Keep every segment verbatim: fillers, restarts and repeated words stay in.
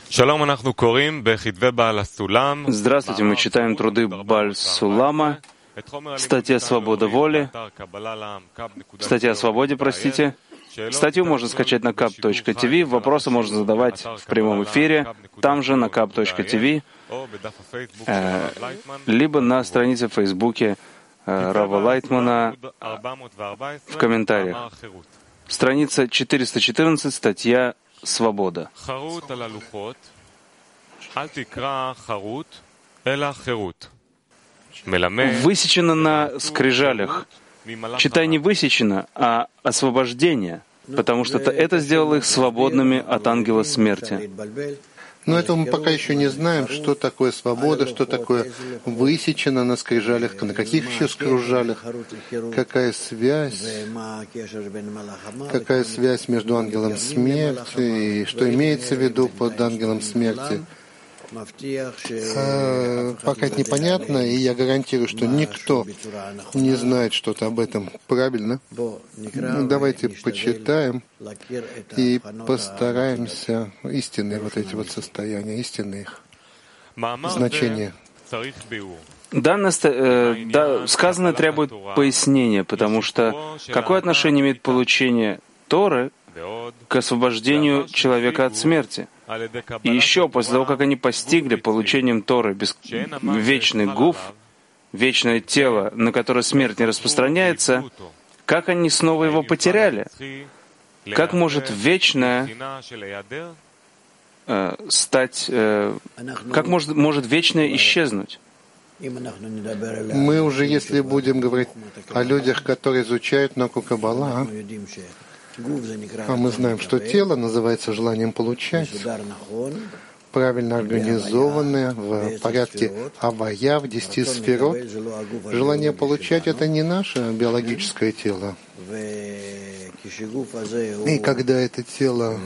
Здравствуйте, мы читаем труды Бааль Сулама, статья «Свобода воли», статья о свободе, простите. Статью можно скачать на кап точка ти ви, вопросы можно задавать в прямом эфире, там же на кап точка ти ви, э, либо на странице в Фейсбуке э, Рава Лайтмана в комментариях. Страница четыреста четырнадцать, статья «Свобода». Высечено на скрижалях. Читай не высечено, а освобождение, потому что это сделало их свободными от ангела смерти. Но этого мы пока еще не знаем, что такое свобода, что такое высечено на скрижалях, на каких еще скрижалях, какая связь, какая связь между ангелом смерти и что имеется в виду под ангелом смерти. А, пока это непонятно, и я гарантирую, что никто не знает что-то об этом правильно. Ну, давайте почитаем и постараемся истинные вот эти вот состояния, истинные их значения. Данное, э, да, сказанное требует пояснения, потому что какое отношение имеет получение Торы к освобождению человека от смерти? И еще после того, как они постигли получением Торы без... вечный гуф, вечное тело, на которое смерть не распространяется, как они снова его потеряли? Как может вечное э, стать... Э, как может, может вечное исчезнуть? Мы уже, если будем говорить о людях, которые изучают науку Каббала, а мы знаем, что тело называется желанием получать, правильно организованное в порядке авая, в десяти сферот. Желание получать — это не наше биологическое тело. И когда это тело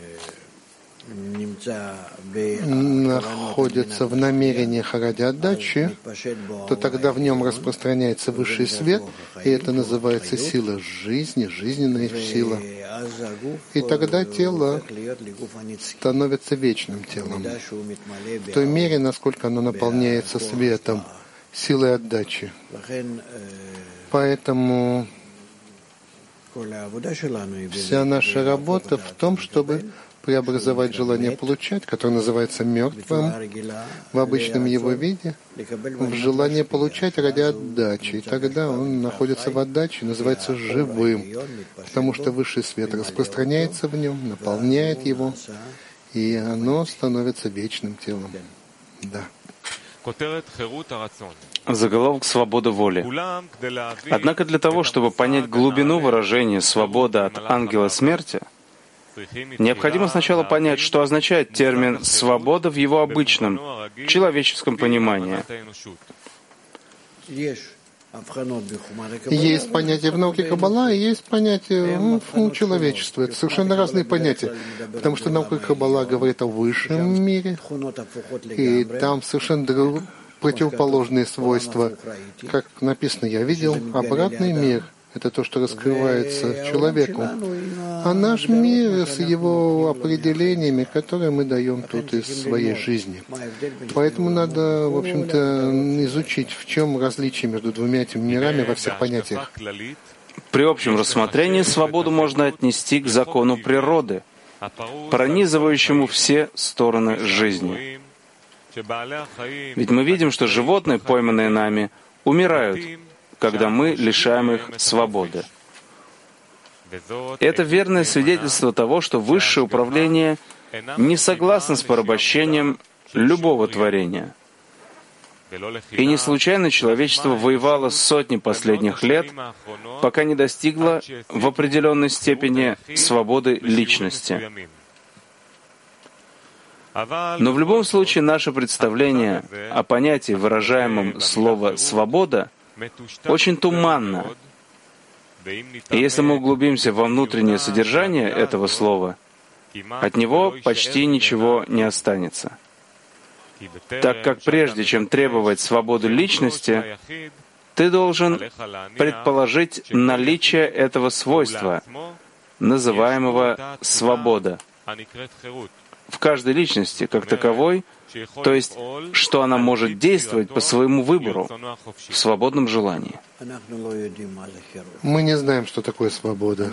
находится в намерениях ради отдачи, то тогда в нем распространяется высший свет, и это называется сила жизни, жизненная сила. И тогда тело становится вечным телом, в той мере, насколько оно наполняется светом, силой отдачи. Поэтому вся наша работа в том, чтобы преобразовать желание получать, которое называется мертвым в обычном его виде, в желание получать ради отдачи. И тогда он находится в отдаче, называется живым, потому что высший свет распространяется в нем, наполняет его, и оно становится вечным телом. Да. Заголовок «Свобода воли». Однако для того, чтобы понять глубину выражения «свобода от ангела смерти», необходимо сначала понять, что означает термин «свобода» в его обычном, человеческом понимании. Есть понятие в науке Каббала и есть понятие у человечества. Это совершенно разные понятия, потому что наука Каббала говорит о высшем мире, и там совершенно друг, противоположные свойства. Как написано, я видел обратный мир. Это то, что раскрывается человеку. А наш мир с его определениями, которые мы даем тут из своей жизни. Поэтому надо, в общем-то, изучить, в чем различие между двумя этими мирами во всех понятиях. При общем рассмотрении свободу можно отнести к закону природы, пронизывающему все стороны жизни. Ведь мы видим, что животные, пойманные нами, умирают, когда мы лишаем их свободы. Это верное свидетельство того, что высшее управление не согласно с порабощением любого творения. И не случайно человечество воевало сотни последних лет, пока не достигло в определенной степени свободы личности. Но в любом случае наше представление о понятии, выражаемом слово «свобода», очень туманно. И если мы углубимся во внутреннее содержание этого слова, от него почти ничего не останется. Так как прежде чем требовать свободы личности, ты должен предположить наличие этого свойства, называемого свобода. в каждой личности как таковой, то есть, что она может действовать по своему выбору, в свободном желании. Мы не знаем, что такое свобода.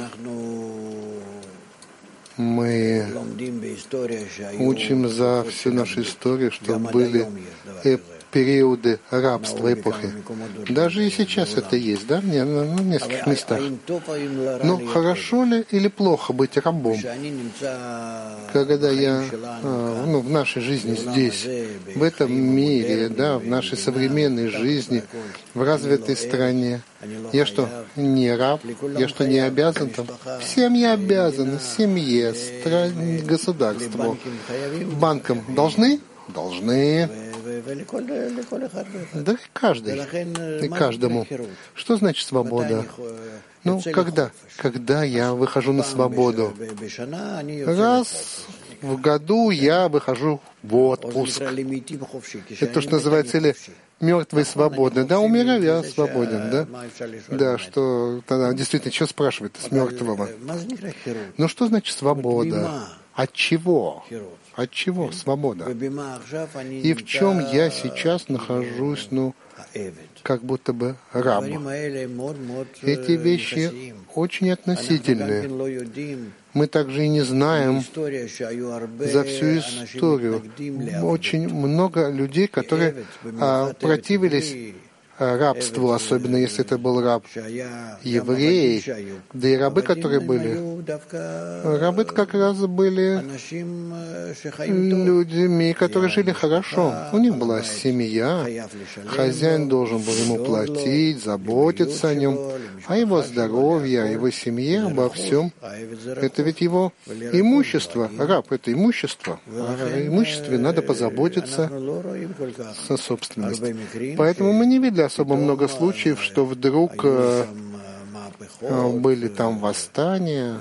Мы учим за всю нашу историю, что были периоды рабства, эпохи. Даже и сейчас это есть, да, в нескольких местах. Но хорошо ли или плохо быть рабом? Когда я ну, в нашей жизни здесь, в этом мире, да, в нашей современной жизни, в развитой стране, я что, не раб? Я что, не обязан там? Всем я обязан, семье, стране, государству, банкам. Должны? Должны. Да и каждый, и каждому. Что значит свобода? Ну, когда? Когда я выхожу на свободу? Раз в году я выхожу в отпуск. Это то, что называется, или мертвый свободный. Да, умираю, я свободен, да? Да, что тогда действительно, что спрашивает с мертвого? Ну, что значит свобода? От чего? От чего свобода? И в чем я сейчас нахожусь, ну, как будто бы раб? Эти вещи очень относительные. Мы также и не знаем за всю историю. Очень много людей, которые а, противились рабству, особенно если это был раб еврей, да и рабы, которые были. Рабы как раз были людьми, которые жили хорошо. У них была семья, хозяин должен был ему платить, заботиться о нем, о его здоровье, о его семье, обо всем. Это ведь его имущество. Раб — это имущество. О имуществе надо позаботиться со собственностью. Поэтому мы не видели особо много случаев, что вдруг э, были там восстания,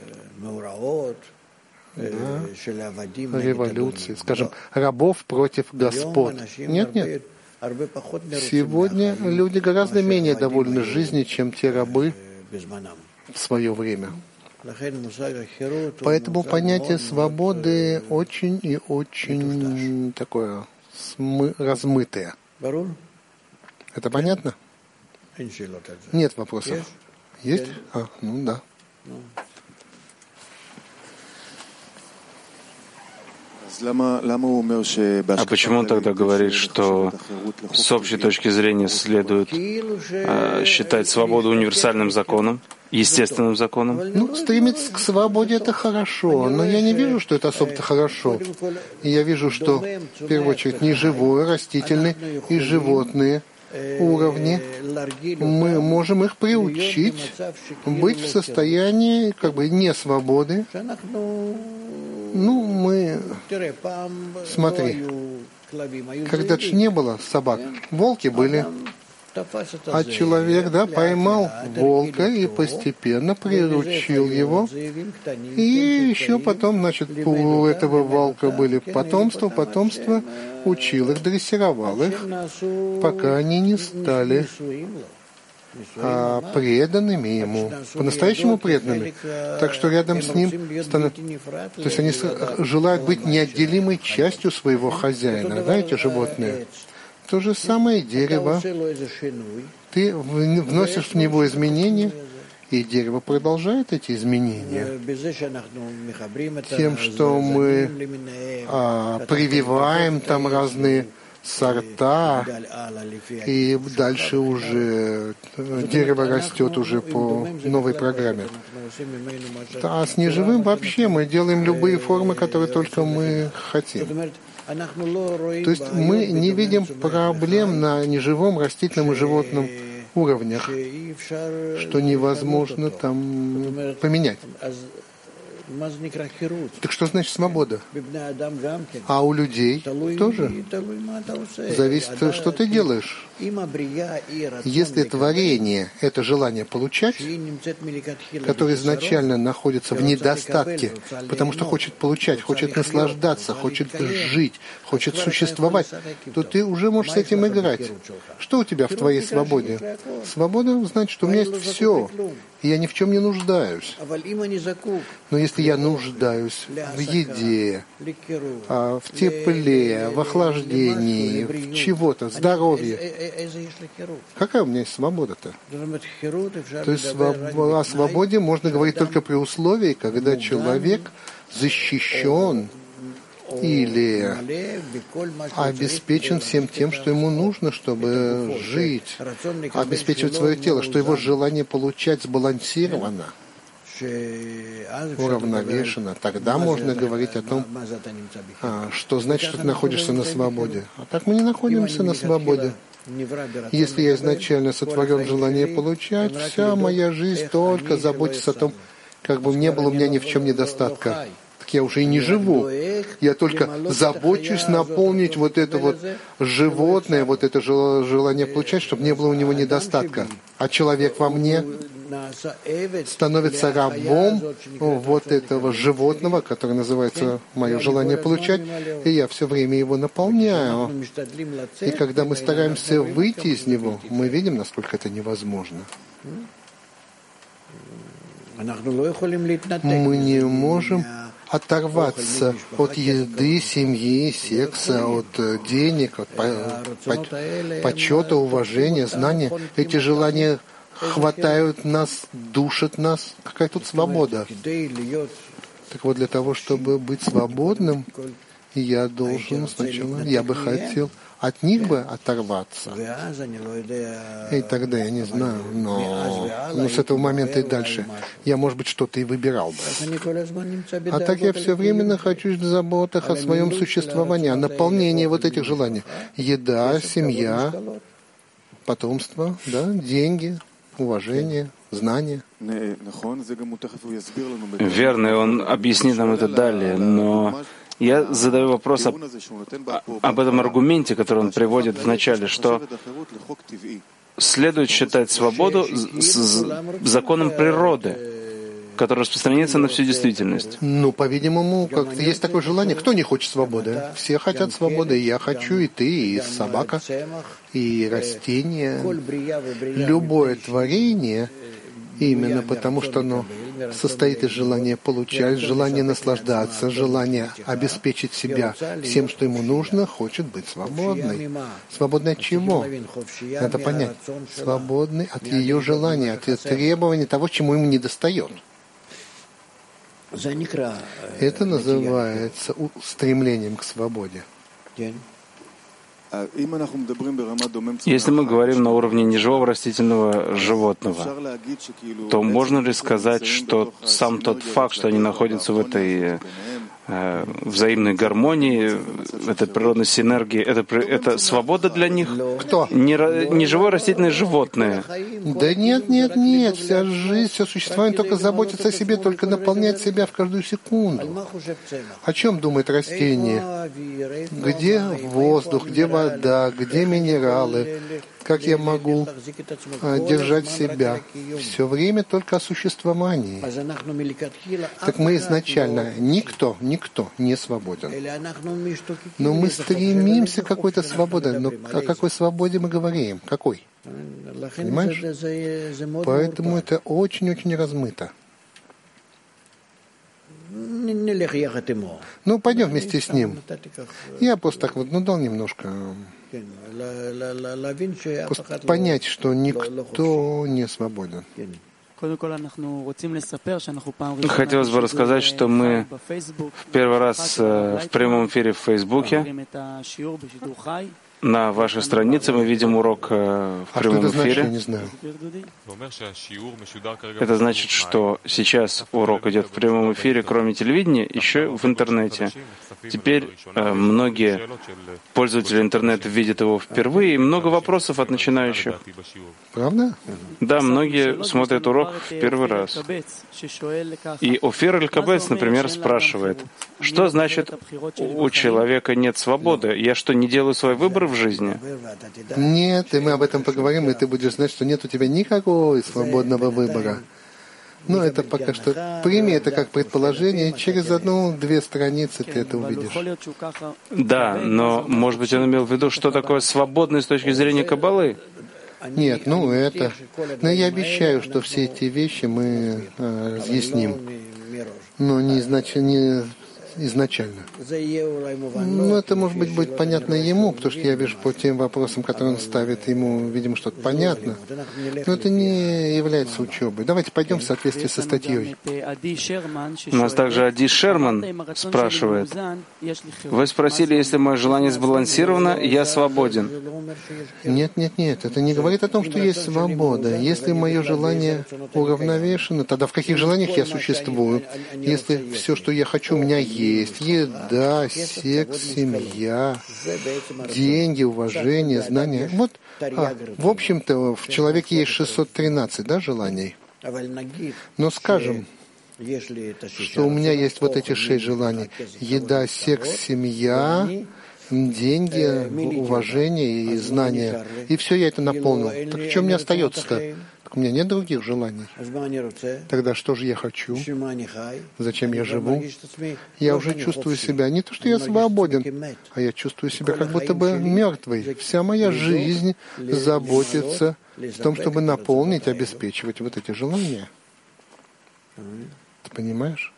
да, революции, скажем, рабов против господ. Нет, нет. Сегодня люди гораздо менее довольны жизнью, чем те рабы в свое время. Поэтому понятие свободы очень и очень такое смы- размытое. Это понятно? Нет вопросов. Есть? А, ну да. А почему он тогда говорит, что с общей точки зрения следует э, считать свободу универсальным законом, естественным законом? Ну, стремиться к свободе — это хорошо, но я не вижу, что это особо-то хорошо. Я вижу, что, в первую очередь, неживое, растительное и животные уровни, мы можем их приучить быть в состоянии как бы несвободы. Ну, мы... Смотри, когда же не было собак, волки были. А человек, да, поймал волка и постепенно приручил его. И еще потом, значит, у этого волка были потомство, потомство, учил их, дрессировал их, пока они не стали а, преданными ему, по-настоящему преданными. Так что рядом с ним станут... То есть они желают быть неотделимой частью своего хозяина, да, эти животные. То же самое дерево. Ты вносишь в него изменения, и дерево продолжает эти изменения. Тем, что мы а, прививаем там разные сорта, и дальше уже дерево растет уже по новой программе. А с неживым вообще мы делаем любые формы, которые только мы хотим. То есть мы не видим проблем на неживом, растительном и животном уровнях, что невозможно там поменять. Так что значит свобода? А у людей тоже зависит, что ты делаешь. Если творение — это желание получать, которое изначально находится в недостатке, потому что хочет получать, хочет наслаждаться, хочет жить, хочет существовать, то ты уже можешь с этим играть. Что у тебя в твоей свободе? Свобода значит, что у меня есть все. и я ни в чем не нуждаюсь. Но если я нуждаюсь в еде, в тепле, в охлаждении, в чего-то, здоровье, какая у меня есть свобода-то? То есть о свободе можно говорить только при условии, когда человек защищен или обеспечен всем тем, что ему нужно, чтобы жить, обеспечивать свое тело, что его желание получать сбалансировано, уравновешено. Тогда можно говорить о том, что значит, что ты находишься на свободе. А так мы не находимся на свободе. Если я изначально сотворен желание получать, вся моя жизнь только заботится о том, как бы не было у меня ни в чем недостатка. Я уже и не живу. Я только забочусь наполнить вот это вот животное, вот это желание получать, чтобы не было у него недостатка. А человек во мне становится рабом вот этого животного, которое называется мое желание получать, и я все время его наполняю. И когда мы стараемся выйти из него, мы видим, насколько это невозможно. Мы не можем оторваться от еды, семьи, секса, от денег, от почета, уважения, знания. Эти желания хватают нас, душат нас. Какая тут свобода? Так вот, для того, чтобы быть свободным, я должен сначала, я бы хотел от них бы оторваться. И тогда я не знаю, но, но с этого момента и дальше я, может быть, что-то и выбирал бы. А так я все время нахожусь в заботах о своем существовании, о наполнении вот этих желаний. Еда, семья, потомство, да, деньги, уважение, знания. Верно, и он объяснит нам это далее, но я задаю вопрос об, об этом аргументе, который он приводит в начале, что следует считать свободу с законом природы, который распространяется на всю действительность. Ну, по-видимому, как-то есть такое желание. Кто не хочет свободы? Все хотят свободы. И я хочу, и ты, и собака, и растение. Любое творение, именно потому что оно состоит из желания получать, желания наслаждаться, желания обеспечить себя всем, что ему нужно, хочет быть свободной. Свободной от чего? Надо понять. Свободной от ее желания, от ее требований, того, чему ему недостает. Это называется стремлением к свободе. Если мы говорим на уровне неживого растительного животного, то можно ли сказать, что сам тот факт, что они находятся в этой э, взаимной гармонии, в этой природной синергии, это, это свобода для них? Кто? Неживое растительное животное. Да нет, нет, нет. Вся жизнь, все существование только заботится о себе, только наполняет себя в каждую секунду. О чем думает растение? Где воздух, где вода, где минералы? Как я могу держать себя? Все время только о существовании. Так мы изначально никто, никто не свободен. Но мы стремимся к какой-то свободе. Но о какой свободе мы говорим? Какой? Понимаешь? Поэтому это очень-очень размыто. Ну, пойдем вместе с ним. Я просто так вот, ну, дал немножко. Просто понять, что никто не свободен. Хотелось бы рассказать, что мы в первый раз в прямом эфире в Фейсбуке. На вашей странице мы видим урок в прямом а что это эфире. Значит, я не знаю. Это значит, что сейчас урок идет в прямом эфире, кроме телевидения, еще в интернете. Теперь э, многие пользователи интернета видят его впервые, и много вопросов от начинающих. Правда? Да, многие смотрят урок в первый раз. И Офир Эль-Кабец, например, спрашивает, что значит у человека нет свободы? Я что, не делаю свой выбор в жизни? Нет, и мы об этом поговорим, и ты будешь знать, что нет у тебя никакого свободного выбора. Ну, это пока что. Прими это как предположение, через одну-две страницы ты это увидишь. Да, но, может быть, он имел в виду, что такое свободное с точки зрения Каббалы? Нет, ну это... Но я обещаю, что все эти вещи мы а, разъясним, но не, изнач... не изначально. Ну, это, может быть, будет понятно ему, потому что я вижу по тем вопросам, которые он ставит, ему, видимо, что-то понятно. Но это не является учебой. Давайте пойдем в соответствии со статьей. У нас также Ади Шерман спрашивает. Вы спросили, если мое желание сбалансировано, я свободен. Нет, нет, нет. Это не говорит о том, что есть свобода. Если мое желание уравновешено, тогда в каких желаниях я существую? Если все, что я хочу, у меня есть, есть еда, секс, семья, деньги, уважение, знания. Вот, а, в общем-то, в человеке есть шестьсот тринадцать, да, желаний. Но скажем, что у меня есть вот эти шесть желаний: еда, секс, семья, деньги, уважение и знания. И все я это наполнил. Так что мне остается-то? У меня нет других желаний. Тогда что же я хочу? Зачем я живу? Я уже чувствую себя не то, что я свободен, а я чувствую себя как будто бы мертвый. Вся моя жизнь заботится в том, чтобы наполнить, обеспечивать вот эти желания. Ты понимаешь?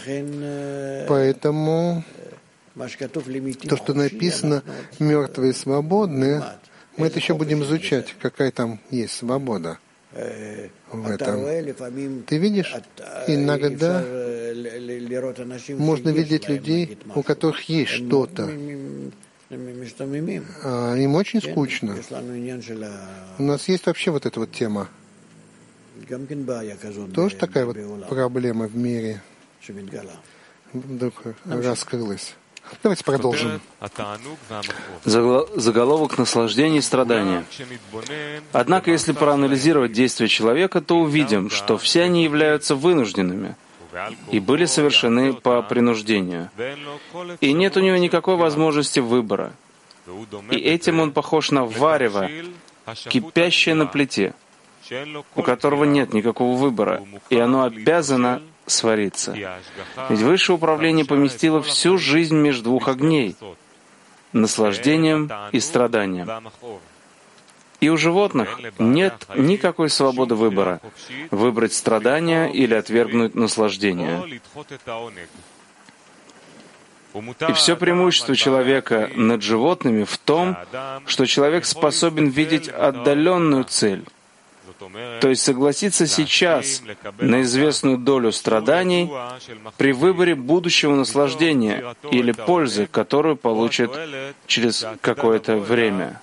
Поэтому то, что написано «мертвые свободны», мы это еще будем изучать, какая там есть свобода в этом. Ты видишь, иногда можно видеть людей, у которых есть что-то. А им очень скучно. У нас есть вообще вот эта вот тема. Тоже такая вот проблема в мире вдруг раскрылась. Давайте продолжим. Заголовок наслаждения и страдания. Однако, если проанализировать действия человека, то увидим, что все они являются вынужденными и были совершены по принуждению. И нет у него никакой возможности выбора. И этим он похож на варево, кипящее на плите, у которого нет никакого выбора, и оно обязано свариться. Ведь высшее управление поместило всю жизнь между двух огней — наслаждением и страданием. И у животных нет никакой свободы выбора — выбрать страдания или отвергнуть наслаждение. И все преимущество человека над животными в том, что человек способен видеть отдаленную цель, то есть согласиться сейчас на известную долю страданий при выборе будущего наслаждения или пользы, которую получит через какое-то время.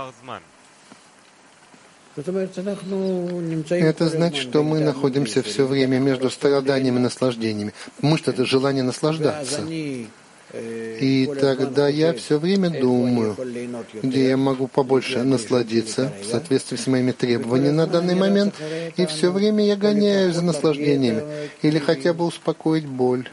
Это значит, что мы находимся все время между страданиями и наслаждениями, потому что это желание наслаждаться. И тогда я все время думаю, где я могу побольше насладиться в соответствии с моими требованиями на данный момент, и все время я гоняюсь за наслаждениями, или хотя бы успокоить боль.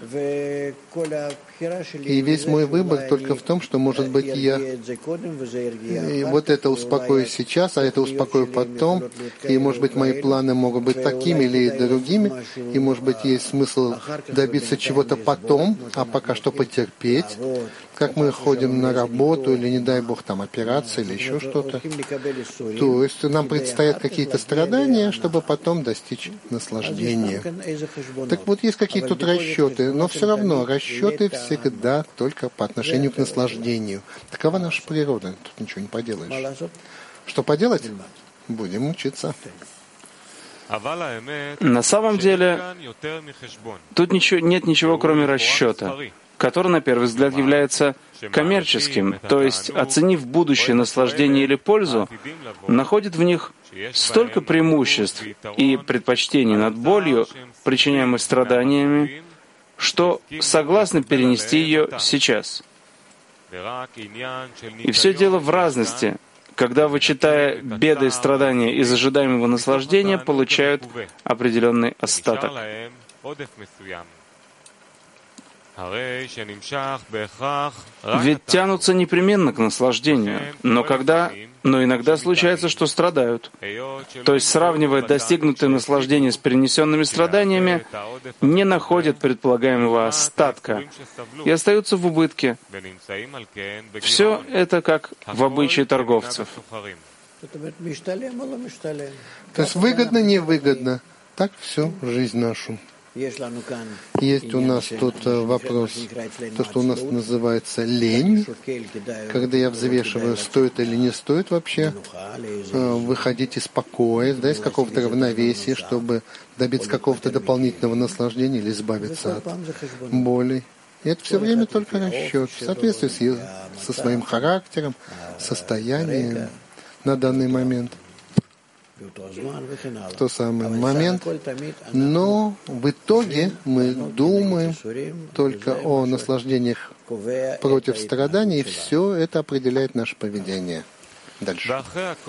И весь мой выбор только в том, что, может быть, я и вот это успокою сейчас, а это успокою потом, и, может быть, мои планы могут быть такими или другими, и, может быть, есть смысл добиться чего-то потом, а пока что потерпеть, как мы ходим на работу, или, не дай Бог, там операция, или еще что-то. То есть нам предстоят какие-то страдания, чтобы потом достичь наслаждения. Так вот, есть какие-то тут расчеты, но все равно расчеты всегда только по отношению к наслаждению. Такова наша природа, тут ничего не поделаешь. Что поделать? Будем учиться. На самом деле, тут ничего, нет ничего, кроме расчета, который, на первый взгляд, является коммерческим, то есть, оценив будущее наслаждение или пользу, находит в них столько преимуществ и предпочтений над болью, причиняемой страданиями, что согласны перенести ее сейчас. И все дело в разности, когда, вычитая беды и страдания из ожидаемого наслаждения, получают определенный остаток. Ведь тянутся непременно к наслаждению, но когда, но иногда случается, что страдают. То есть, сравнивая достигнутое наслаждение с перенесенными страданиями, не находят предполагаемого остатка и остаются в убытке. Все это как в обычае торговцев. То есть выгодно, невыгодно. Так всю жизнь нашу. Есть у нас тут вопрос, то, что у нас называется лень, когда я взвешиваю, стоит или не стоит вообще выходить из покоя, да, из какого-то равновесия, чтобы добиться какого-то дополнительного наслаждения или избавиться от боли. И это все время только расчет, в соответствии с, со своим характером, состоянием на данный момент. В тот самый момент, но в итоге мы думаем только о наслаждениях против страданий, и все это определяет наше поведение. Дальше.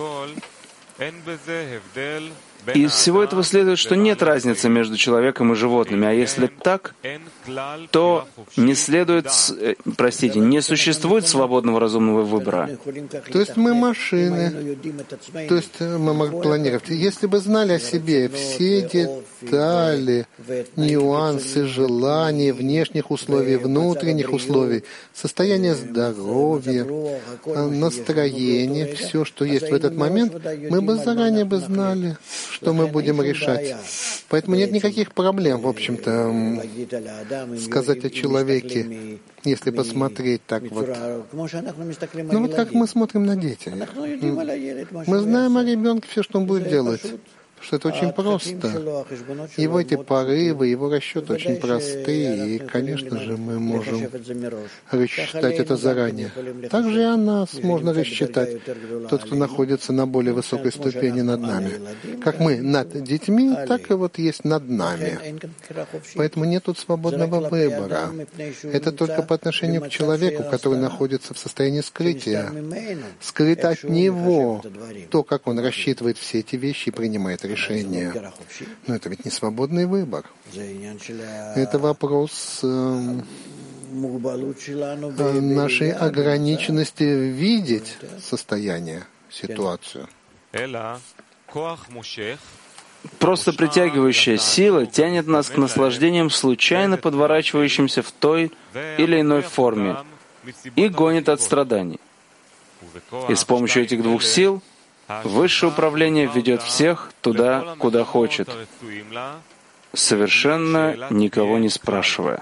Из всего этого следует, что нет разницы между человеком и животными, а если так, то не следует, простите, не существует свободного разумного выбора. То есть мы машины, то есть мы могли планировать. Если бы знали о себе все детали, нюансы, желания, внешних условий, внутренних условий, состояние здоровья, настроение, все, что есть в этот момент, мы бы заранее бы знали, что мы будем решать. Поэтому нет никаких проблем, в общем-то, сказать о человеке, если посмотреть так вот. Ну вот как мы смотрим на детей. Мы знаем о ребенке все, что он будет делать. Что это очень просто. Его эти порывы, его расчеты очень простые, и, конечно же, мы можем рассчитать это заранее. Также и о нас можно рассчитать, тот, кто находится на более высокой ступени над нами. Как мы над детьми, так и вот есть над нами. Поэтому нет тут свободного выбора. Это только по отношению к человеку, который находится в состоянии скрытия. Скрыто от него то, как он рассчитывает все эти вещи и принимает решение. Но это ведь не свободный выбор. Это вопрос э, нашей ограниченности видеть состояние, ситуацию. Просто притягивающая сила тянет нас к наслаждениям, случайно подворачивающимся в той или иной форме, и гонит от страданий. И с помощью этих двух сил Высшее управление ведет всех туда, куда хочет, совершенно никого не спрашивая.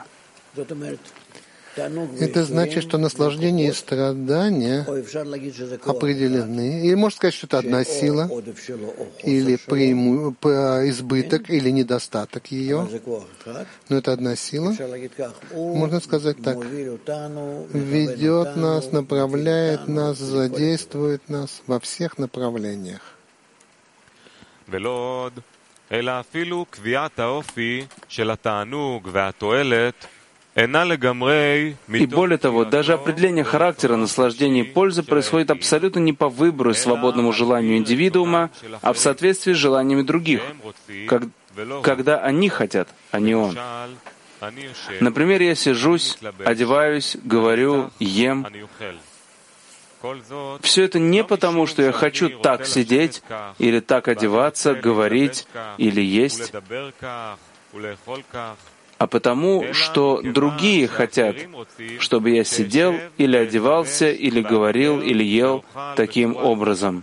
Это значит, что наслаждение и страдания определены. Или можно сказать, что это одна сила, или преиму... избыток, или недостаток ее. Но это одна сила. Можно сказать так. Ведет нас, направляет нас, задействует нас во всех направлениях. И более того, даже определение характера наслаждения и пользы происходит абсолютно не по выбору и свободному желанию индивидуума, а в соответствии с желаниями других, как, когда они хотят, а не он. Например, я сижусь, одеваюсь, говорю, ем. Все это не потому, что я хочу так сидеть, или так одеваться, говорить, или есть, а потому, что другие хотят, чтобы я сидел или одевался, или говорил, или ел таким образом.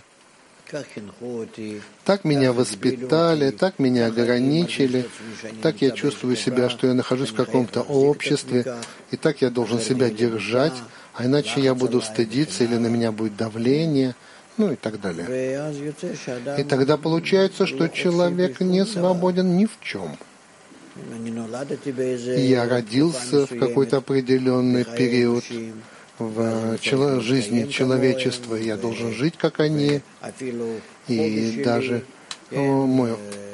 Так меня воспитали, так меня ограничили, так я чувствую себя, что я нахожусь в каком-то обществе, и так я должен себя держать, а иначе я буду стыдиться, или на меня будет давление, ну и так далее. И тогда получается, что человек не свободен ни в чем. Я родился в какой-то определенный период в жизни человечества, и я должен жить, как они, и даже мой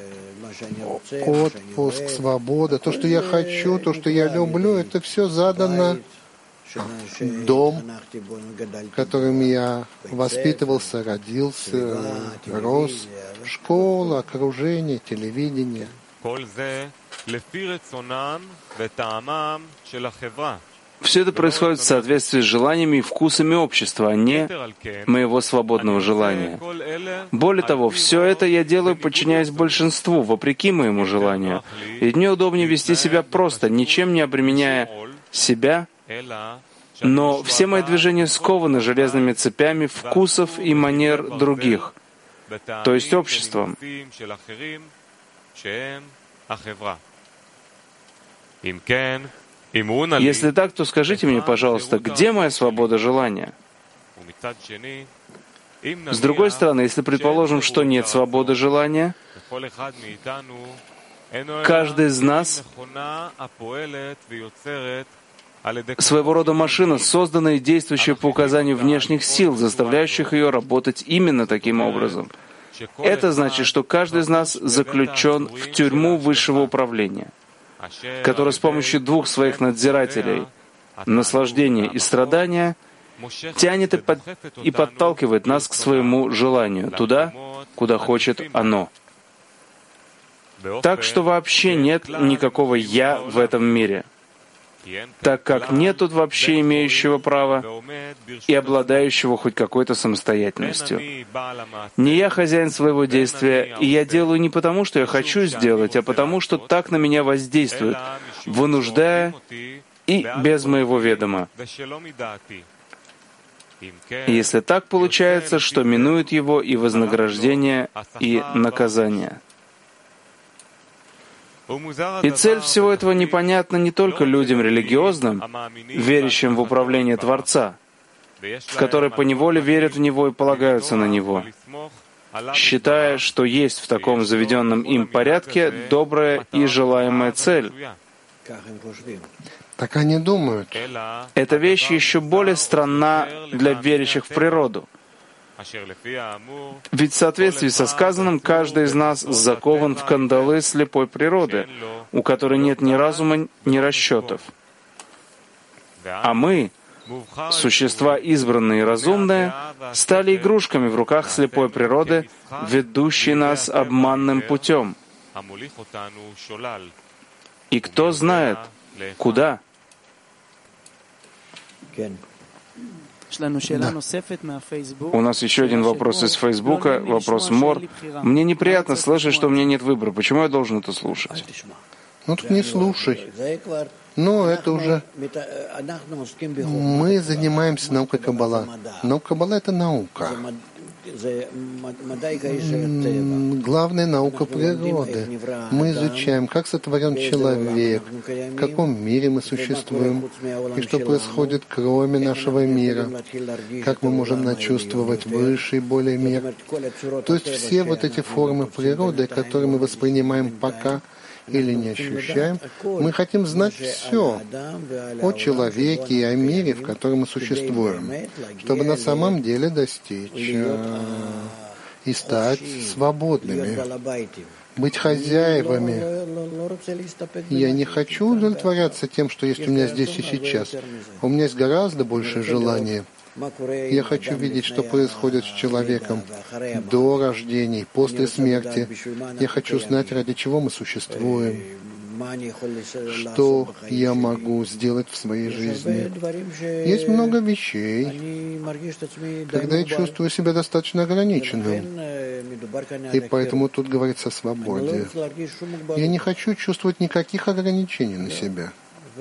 отпуск, свобода, то, что я хочу, то, что я люблю, это все задано. Дом, в котором я воспитывался, родился, рос, школа, окружение, телевидение. Все это происходит в соответствии с желаниями и вкусами общества, а не моего свободного желания. Более того, все это я делаю, подчиняясь большинству, вопреки моему желанию. Ведь мне удобнее вести себя просто, ничем не обременяя себя, но все мои движения скованы железными цепями вкусов и манер других. то есть обществом. Если так, то скажите мне, пожалуйста, где моя свобода желания? С другой стороны, если предположим, что нет свободы желания, каждый из нас своего рода машина, созданная и действующая по указанию внешних сил, заставляющих ее работать именно таким образом. Это значит, что каждый из нас заключен в тюрьму высшего управления, которая с помощью двух своих надзирателей, наслаждения и страдания, тянет и, под, и подталкивает нас к своему желанию, туда, куда хочет оно. Так что вообще нет никакого «я» в этом мире, так как нет тут вообще имеющего права и обладающего хоть какой-то самостоятельностью. Не я хозяин своего действия, и я делаю не потому, что я хочу сделать, а потому, что так на меня воздействует, вынуждая и без моего ведома. Если так получается, что минует его и вознаграждение, и наказание. И цель всего этого непонятна не только людям религиозным, верящим в управление Творца, которые поневоле верят в Него и полагаются на Него, считая, что есть в таком заведенном им порядке добрая и желаемая цель. Так они думают. Эта вещь еще более странна для верящих в природу. Ведь в соответствии со сказанным, каждый из нас закован в кандалы слепой природы, у которой нет ни разума, ни расчетов. А мы, существа избранные и разумные, стали игрушками в руках слепой природы, ведущей нас обманным путем. И кто знает, куда? Да. У нас еще один вопрос из Фейсбука, вопрос Мор. Мне неприятно слышать, что у меня нет выбора. Почему я должен это слушать? Ну, тут не слушай. Но это уже... Мы занимаемся наукой Каббала. Наука Каббала — это наука. Главная наука природы. Мы изучаем, как сотворен человек, в каком мире мы существуем, и что происходит кроме нашего мира, как мы можем начувствовать высший более мир. То есть все вот эти формы природы, которые мы воспринимаем пока или не ощущаем, мы хотим знать все о человеке и о мире, в котором мы существуем, чтобы на самом деле достичь э, и стать свободными, быть хозяевами. Я не хочу удовлетворяться тем, что есть у меня здесь и сейчас. У меня есть гораздо большее желание. Я хочу видеть, что происходит с человеком до рождения, после смерти. Я хочу знать, ради чего мы существуем, что я могу сделать в своей жизни. Есть много вещей, когда я чувствую себя достаточно ограниченным. И поэтому тут говорится о свободе. Я не хочу чувствовать никаких ограничений на себя.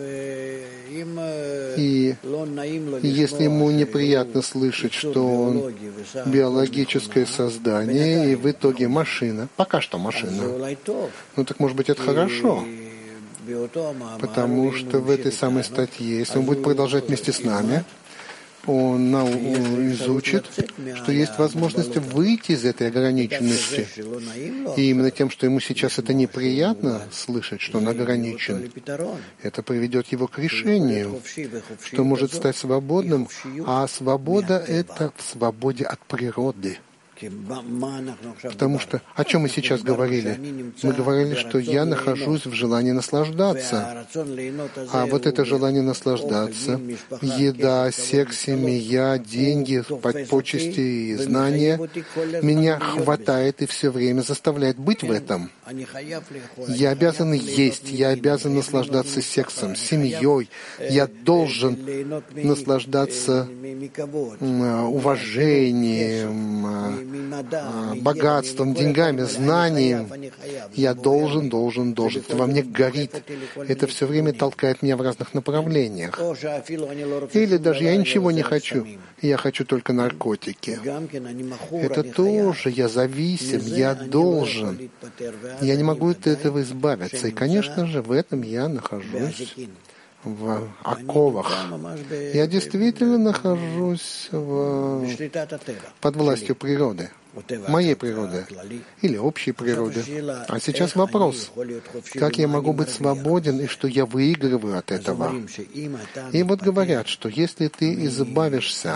И если ему неприятно слышать, что он биологическое создание, и в итоге машина, пока что машина, ну так может быть это хорошо, потому что в этой самой статье, если он будет продолжать вместе с нами, он изучит, что есть возможность выйти из этой ограниченности. И именно тем, что ему сейчас это неприятно слышать, что он ограничен, это приведет его к решению, что может стать свободным, а свобода — это в свободе от природы. Потому что, о чем мы сейчас говорили? Мы говорили, что я нахожусь в желании наслаждаться. А вот это желание наслаждаться, еда, секс, семья, деньги, почести и знания, меня хватает и все время заставляет быть в этом. Я обязан есть, я обязан наслаждаться сексом, семьей. Я должен наслаждаться уважением, богатством, деньгами, знанием. Я должен, должен, должен. Это во мне горит. Это все время толкает меня в разных направлениях. Или даже я ничего не хочу. Я хочу только наркотики. Это тоже я зависим, я должен. Я не могу от этого избавиться. И, конечно же, в этом я нахожусь в оковах. Я действительно нахожусь в... под властью природы, моей природы или общей природы. А сейчас вопрос, как я могу быть свободен и что я выигрываю от этого? И вот говорят, что если ты избавишься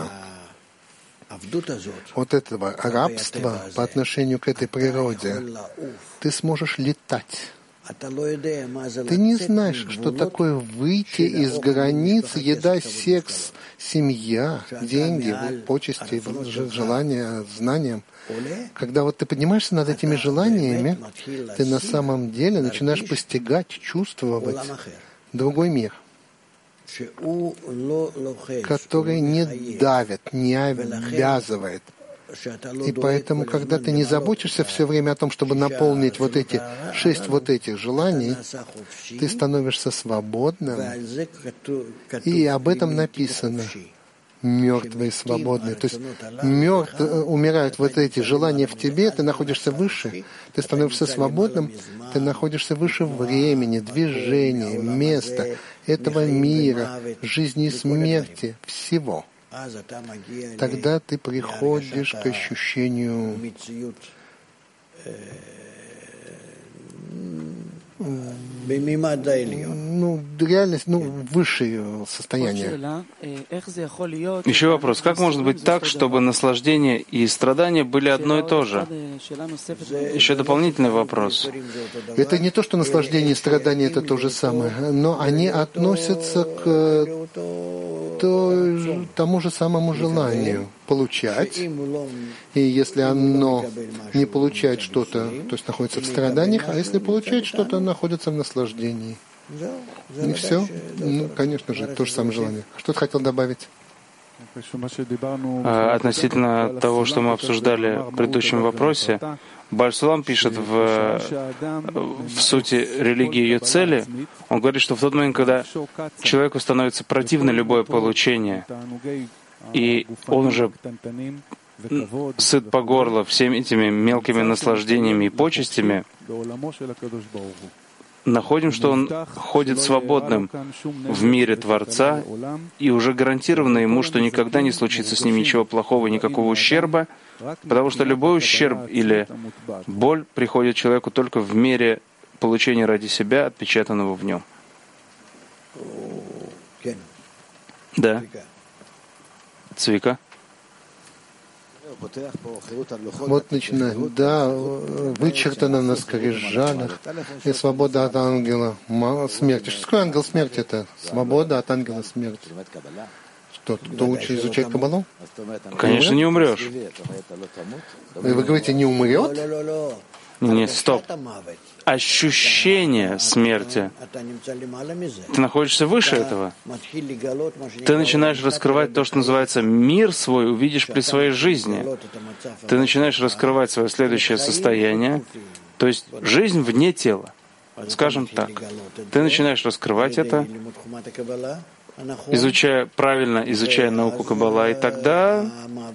от этого рабства по отношению к этой природе, ты сможешь летать. Ты не знаешь, что такое выйти из границ, еда, секс, семья, деньги, почести, желания, знания. Когда вот ты поднимаешься над этими желаниями, ты на самом деле начинаешь постигать, чувствовать другой мир, который не давит, не обязывает. И поэтому, когда ты не заботишься все время о том, чтобы наполнить вот эти шесть вот этих желаний, ты становишься свободным. И об этом написано. Мертвые свободные. То есть мертв, умирают вот эти желания в тебе, ты находишься выше, ты становишься свободным, ты находишься выше времени, движения, места, этого мира, жизни и смерти, всего. Тогда ты приходишь к ощущению ну, реальность, ну, высшее состояние. Еще вопрос. Как может быть так, чтобы наслаждение и страдания были одно и то же? Еще дополнительный вопрос. Это не то, что наслаждение и страдание — это то же самое, но они относятся к то, тому же самому желанию получать. И если оно не получает что-то, то есть находится в страданиях, а если получает что-то, находится в наслаждении. И все? Ну, конечно же, то же самое желание. Что ты хотел добавить? Относительно того, что мы обсуждали в предыдущем вопросе, Бааль Сулам пишет в, в сути религии ее цели, он говорит, что в тот момент, когда человеку становится противно любое получение, и он уже сыт по горло всеми этими мелкими наслаждениями и почестями, находим, что он ходит свободным в мире Творца, и уже гарантировано ему, что никогда не случится с ним ничего плохого, никакого ущерба, потому что любой ущерб или боль приходит человеку только в мере получения ради себя, отпечатанного в нем. Да. Цвика. Вот начинает. Да, вычертано на скрижалях. И свобода от ангела смерти. Что такое ангел смерти? Это свобода от ангела смерти. Что, кто учит изучать Каббалу? Конечно, не умрешь. И вы говорите, не умрет? Нет, стоп. Ощущение смерти. Ты находишься выше этого. Ты начинаешь раскрывать то, что называется мир свой, увидишь при своей жизни. Ты начинаешь раскрывать свое следующее состояние, то есть жизнь вне тела. Скажем так. Ты начинаешь раскрывать это, изучая, правильно изучая науку Каббала, и тогда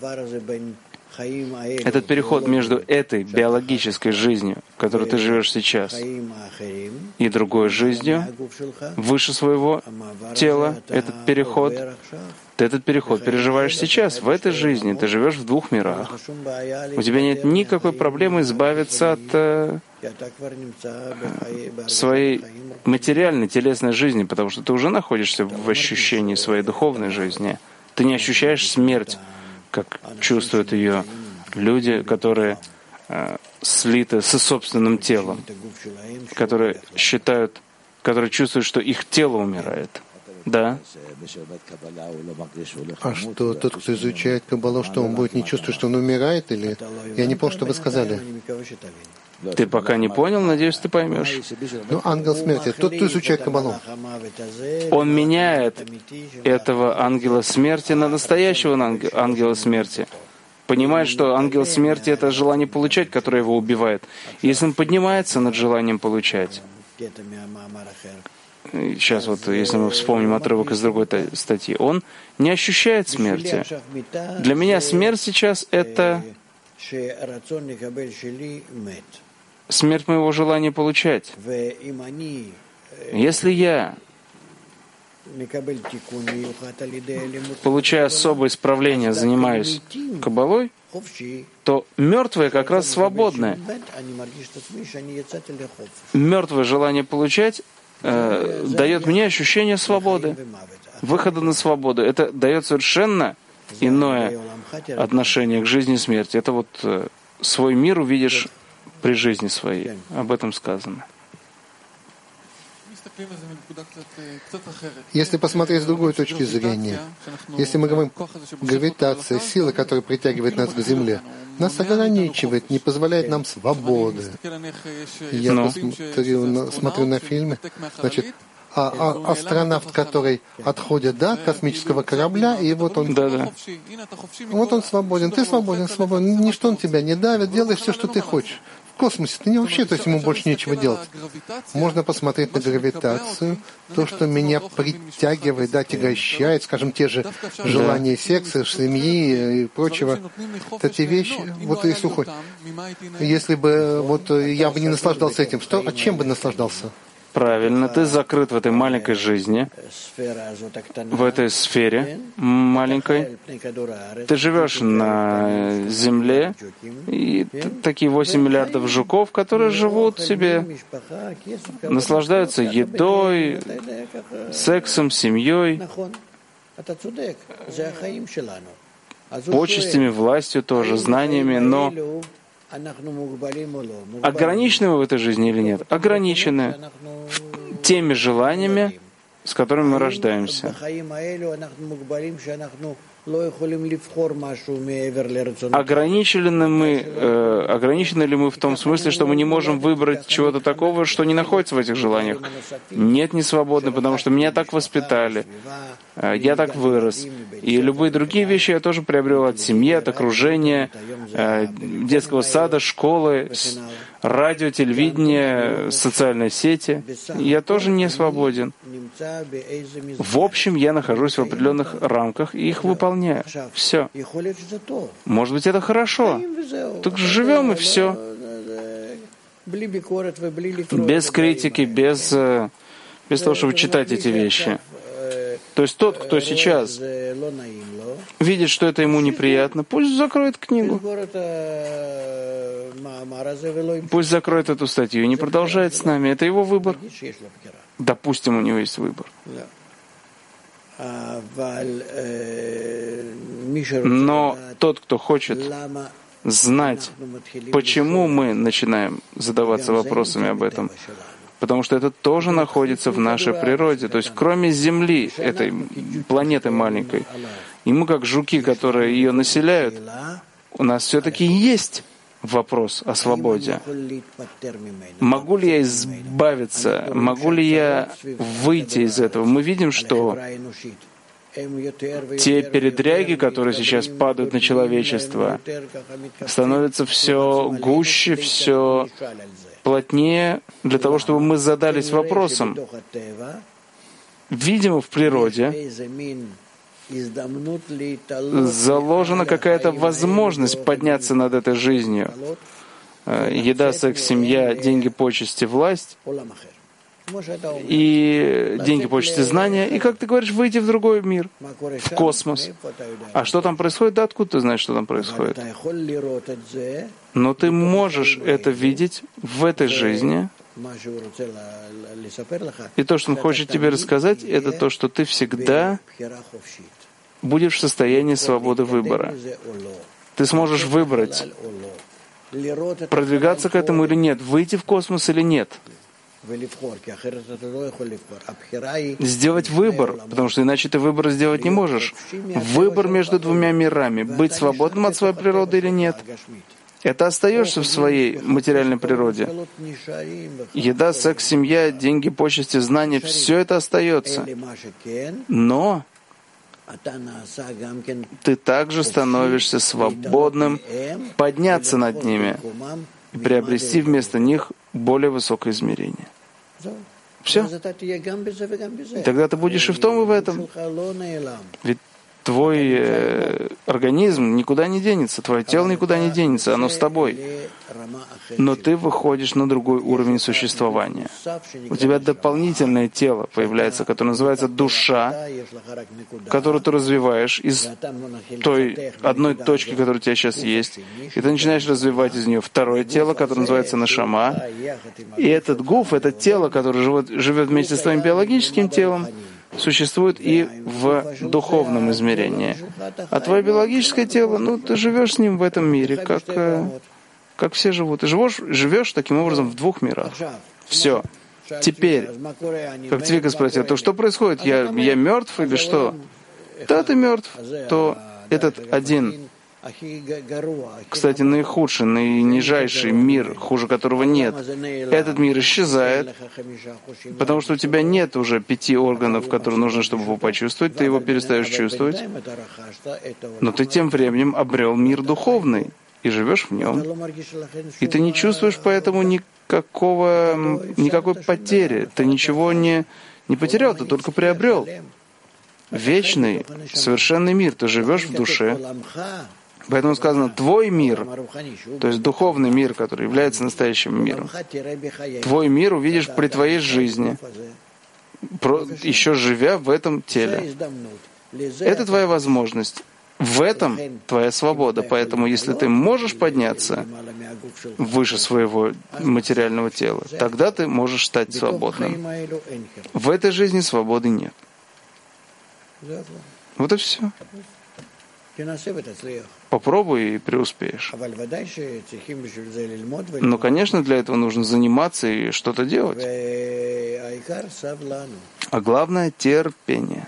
этот переход между этой биологической жизнью, в которой ты живешь сейчас, и другой жизнью, выше своего тела, этот переход, ты этот переход переживаешь сейчас, в этой жизни. Ты живешь в двух мирах. У тебя нет никакой проблемы избавиться от э, своей материальной, телесной жизни, потому что ты уже находишься в ощущении своей духовной жизни. Ты не ощущаешь смерть, как чувствуют ее люди, которые э, слиты со собственным телом, которые считают, которые чувствуют, что их тело умирает. Да. А что тот, кто изучает Каббалу, что он будет не чувствовать, что он умирает, или? Я не понял, что вы сказали. Ты пока не понял, надеюсь, ты поймешь. Ну, ангел смерти, тот, кто изучает Каббалу. Он меняет этого ангела смерти на настоящего ангела смерти. Понимает, что ангел смерти — это желание получать, которое его убивает. Если он поднимается над желанием получать, сейчас вот, если мы вспомним отрывок из другой статьи, он не ощущает смерти. Для меня смерть сейчас — это смерть моего желания получать. Если я получая особое исправление, занимаюсь каббалой, то мертвое как раз свободное. Мертвое желание получать э, дает мне ощущение свободы, выхода на свободу. Это дает совершенно иное отношение к жизни и смерти. Это вот э, свой мир увидишь при жизни своей. Об этом сказано. Если посмотреть с другой точки зрения, если мы говорим гравитация, сила, которая притягивает нас к Земле, нас ограничивает, не позволяет нам свободы. Я ну. посмотрю, на, смотрю на фильмы, значит, а, а, астронавт, который отходит да, от космического корабля, и вот он, да, да. вот он свободен, ты свободен, свободен, ничто он тебя не давит, делай все, что ты хочешь. В космосе ты не вообще, то есть ему больше нечего делать. Можно посмотреть на гравитацию, то, что меня притягивает, да, отягощает, скажем, те же желания секса, семьи и прочего. Это те вещи, вот если уходит. Если бы вот я бы не наслаждался этим, что, а чем бы наслаждался? Правильно, ты закрыт в этой маленькой жизни, в этой сфере маленькой. Ты живешь на Земле, и такие восемь миллиардов жуков, которые живут себе, наслаждаются едой, сексом, семьей, почестями, властью тоже, знаниями, но ограничены мы в этой жизни или нет? Ограничены теми желаниями, с которыми мы рождаемся. Ограничены мы, э, ограничены ли мы в том смысле, что мы не можем выбрать чего-то такого, что не находится в этих желаниях? Нет, не свободны, потому что меня так воспитали, э, я так вырос. И любые другие вещи я тоже приобрел от семьи, от окружения, э, детского сада, школы, радио, телевидения, социальной сети. Я тоже не свободен. В общем, я нахожусь в определенных рамках и их выполняю. Все. Может быть, это хорошо. Так живем и все. Без критики, без, без того, чтобы читать эти вещи. То есть тот, кто сейчас видит, что это ему неприятно, пусть закроет книгу. Пусть закроет эту статью и не продолжает с нами. Это его выбор. Допустим, у него есть выбор. Но тот, кто хочет знать, почему мы начинаем задаваться вопросами об этом, потому что это тоже находится в нашей природе. То есть кроме Земли, этой планеты маленькой, и мы как жуки, которые ее населяют, у нас все-таки есть вопрос о свободе. Могу ли я избавиться? Могу ли я выйти из этого? Мы видим, что те передряги, которые сейчас падают на человечество, становятся все гуще, все плотнее для того, чтобы мы задались вопросом. Видимо, в природе заложена какая-то возможность подняться над этой жизнью. Еда, секс, семья, деньги, почести, власть. И деньги, почести, знания. И, как ты говоришь, выйти в другой мир, в космос. А что там происходит? Да откуда ты знаешь, что там происходит? Но ты можешь это видеть в этой жизни. И то, что он хочет тебе рассказать, это то, что ты всегда будешь в состоянии свободы выбора. Ты сможешь выбрать, продвигаться к этому или нет, выйти в космос или нет. Сделать выбор, потому что иначе ты выбор сделать не можешь. Выбор между двумя мирами. Быть свободным от своей природы или нет. это остаешься в своей материальной природе. Еда, секс, семья, деньги, почести, знания — все это остается. Но ты также становишься свободным подняться над ними и приобрести вместо них более высокое измерение. Все. Тогда ты будешь и в том, и в этом. Ведь твой э, организм никуда не денется, твое тело никуда не денется, оно с тобой. Но ты выходишь на другой уровень существования. У тебя дополнительное тело появляется, которое называется душа, которую ты развиваешь из той одной точки, которая у тебя сейчас есть. И ты начинаешь развивать из нее второе тело, которое называется нашама. И этот гуф, это тело, которое живет, живет вместе с твоим биологическим телом, существует и в духовном измерении. А твое биологическое тело, ну, ты живешь с ним в этом мире, как, как все живут. Ты живешь, живешь таким образом в двух мирах. Все. Теперь, как Цвика спросил, то что происходит? Я, я мертв или что? Да, ты мертв. То этот один, кстати, наихудший, наинижайший мир, хуже которого нет, этот мир исчезает, потому что у тебя нет уже пяти органов, которые нужно, чтобы его почувствовать, ты его перестаешь чувствовать, но ты тем временем обрел мир духовный и живешь в нем. И ты не чувствуешь поэтому никакого, никакой потери, ты ничего не, не потерял, ты только приобрел. Вечный, совершенный мир, ты живешь в душе. Поэтому сказано, твой мир, то есть духовный мир, который является настоящим миром, твой мир увидишь при твоей жизни, еще живя в этом теле. Это твоя возможность. В этом твоя свобода. Поэтому, если ты можешь подняться выше своего материального тела, тогда ты можешь стать свободным. В этой жизни свободы нет. Вот и все. Попробуй и преуспеешь. Но, конечно, для этого нужно заниматься и что-то делать. А главное — терпение.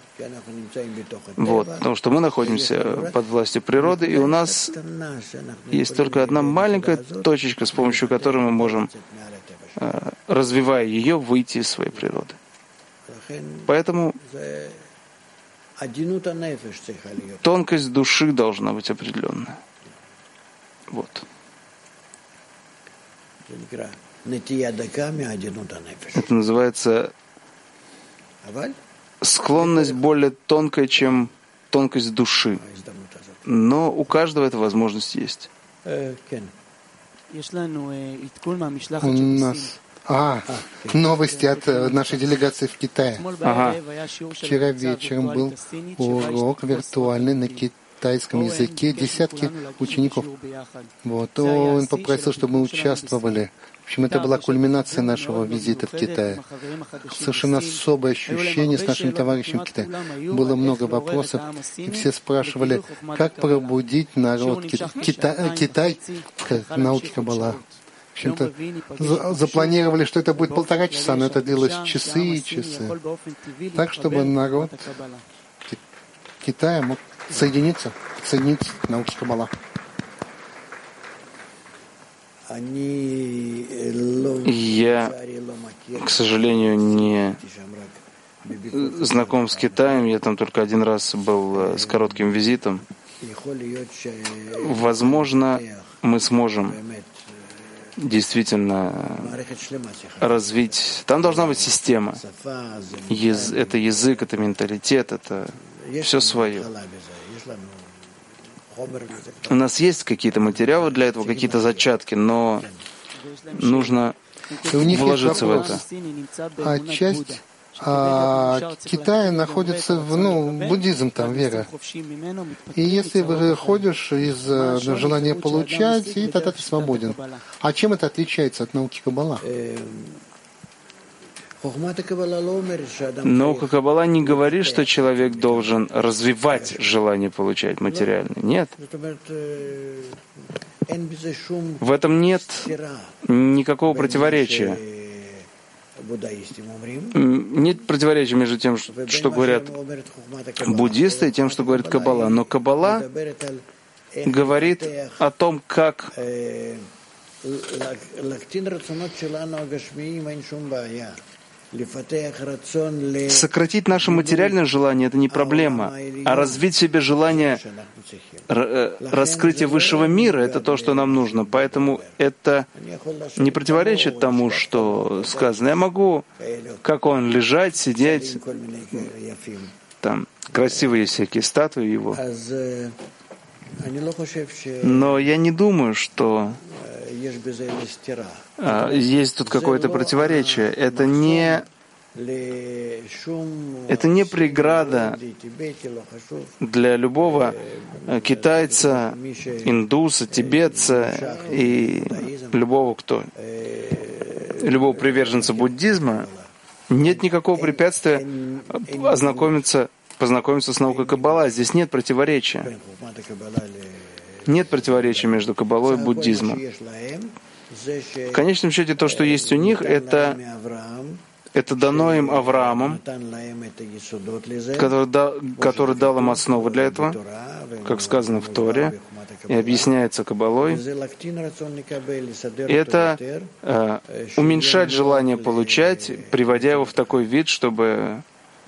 Вот, потому что мы находимся под властью природы, и у нас есть только одна маленькая точечка, с помощью которой мы можем, развивая ее, выйти из своей природы. Поэтому тонкость души должна быть определенная. Вот. Это называется склонность более тонкая, чем тонкость души. Но у каждого эта возможность есть. У нас А, новости от нашей делегации в Китае. Ага. Вчера вечером был урок виртуальный на китайском языке. Десятки учеников. Вот. Он попросил, чтобы мы участвовали. В общем, это была кульминация нашего визита в Китай. Совершенно особое ощущение с нашими товарищами в Китае. Было много вопросов, и все спрашивали, как пробудить народ Кита... Кита... Китай к науке Каббала. В общем-то, запланировали, что это будет полтора часа, но это длилось часы и часы. Так, чтобы народ Китая мог соединиться, соединиться к науке Каббала. Я, к сожалению, не знаком с Китаем. Я там только один раз был с коротким визитом. Возможно, мы сможем действительно развить. Там должна быть система. Яз... Это язык, это менталитет, это все свое. У нас есть какие-то материалы для этого, какие-то зачатки, но нужно вложиться в это. А часть а, Китая находится в, ну, буддизм, там, вера. И если выходишь из желания получать, и тогда ты свободен. А чем это отличается от науки Каббала? Наука Каббала не говорит, что человек должен развивать желание получать материальное. Нет. В этом нет никакого противоречия. Нет противоречия между тем, что говорят буддисты, и тем, что говорит Каббала. Но Каббала говорит о том, как сократить наше материальное желание — это не проблема, а развить в себе желание раскрытия высшего мира — это то, что нам нужно. Поэтому это не противоречит тому, что сказано. Я могу, как он, лежать, сидеть, там красивые всякие статуи его. Но я не думаю, что а, есть тут какое-то противоречие. Это не, это не преграда для любого китайца, индуса, тибетца и любого, кто, любого приверженца буддизма. Нет никакого препятствия ознакомиться, познакомиться с наукой Каббала. Здесь нет противоречия. Нет противоречия между Каббалой и буддизмом. В конечном счете, то, что есть у них, это, это дано им Авраамом, который дал, который дал им основу для этого, как сказано в Торе, и объясняется Каббалой. Это э, уменьшать желание получать, приводя его в такой вид, чтобы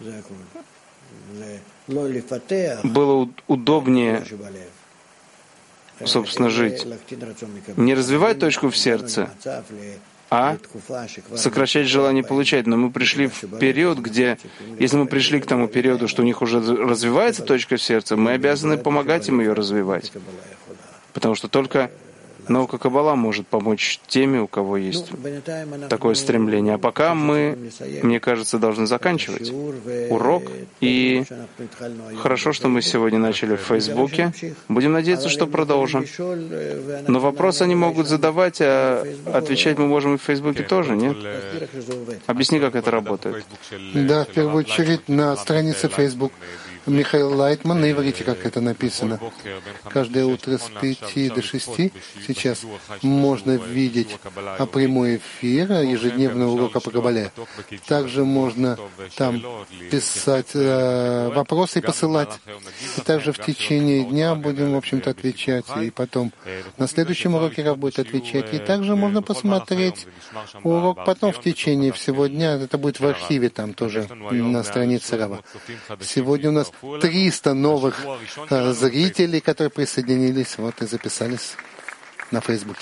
было удобнее, собственно, жить. Не развивать точку в сердце, а сокращать желание получать. Но мы пришли в период, где, если мы пришли к тому периоду, что у них уже развивается точка в сердце, мы обязаны помогать им ее развивать. Потому что только наука Каббала может помочь теми, у кого есть такое стремление. А пока мы, мне кажется, должны заканчивать урок. И хорошо, что мы сегодня начали в Фейсбуке. Будем надеяться, что продолжим. Но вопросы они могут задавать, а отвечать мы можем и в Фейсбуке тоже, нет? Объясни, как это работает. Да, в первую очередь на странице Facebook Михаил Лайтман, на иврите, как это написано. Каждое утро с пяти до шести сейчас можно видеть прямой эфир ежедневного урока по Каббале. Также можно там писать э, вопросы и посылать. И также в течение дня будем, в общем-то, отвечать. И потом на следующем уроке Рав будет отвечать. И также можно посмотреть урок потом в течение всего дня. Это будет в архиве там тоже на странице Рава. Сегодня у нас триста новых э, зрителей, которые присоединились, вот и записались на Фейсбуке.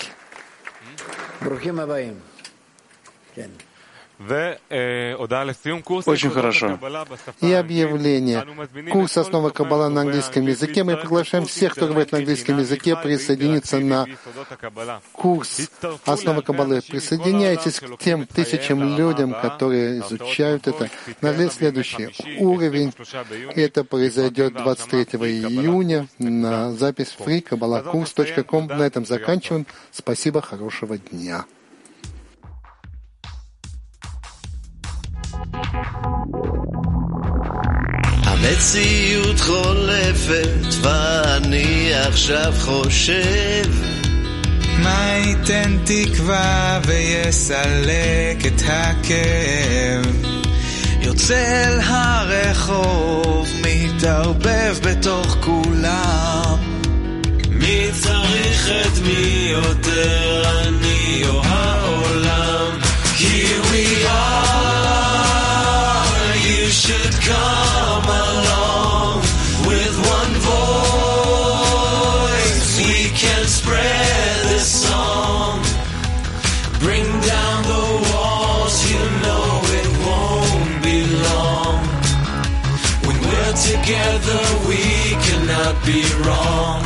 Очень хорошо. И объявление. Курс «Основы Каббала» на английском языке. Мы приглашаем всех, кто говорит на английском языке, присоединиться на курс «Основы Каббалы». Присоединяйтесь к тем тысячам людям, которые изучают это. На следующий уровень. Это произойдет двадцать третьего июня на запись фри каббала курс точка ком. На этом заканчиваем. Спасибо, хорошего дня. המציאות חולפת ואני עכשיו חושב מה ייתן תקווה ויסלק את הכאב יוצא אל הרחוב מתערבב בתוך כולם מי צריך את מי יותר אני או העולם Here we are You should come along with one voice. We can spread this song. Bring down the walls, you know it won't be long. When we're together, we cannot be wrong.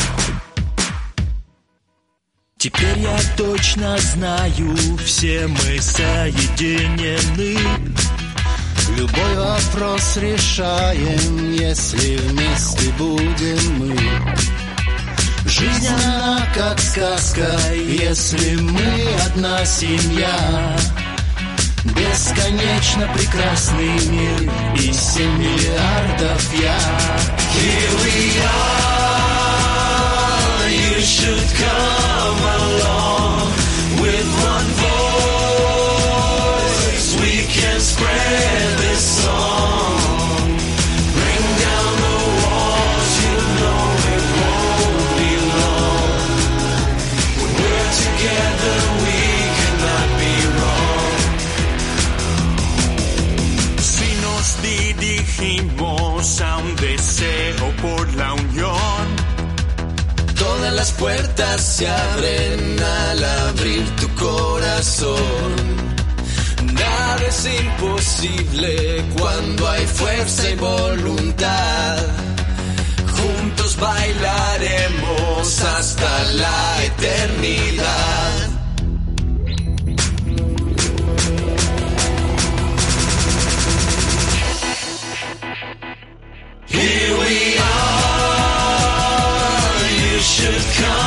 Теперь я точно знаю, все мы соединены. Любой вопрос решаем, если вместе будем мы. Жизнь она как сказка, если мы одна семья. Бесконечно прекрасный мир и семь миллиардов я. Here we are, you should come along with one voice. We can spread this song. Bring down the walls, you know it won't be long. las puertas se abren al abrir tu corazón. Nada es imposible cuando hay fuerza y voluntad. Juntos bailaremos hasta la eternidad. Here we are, you should come.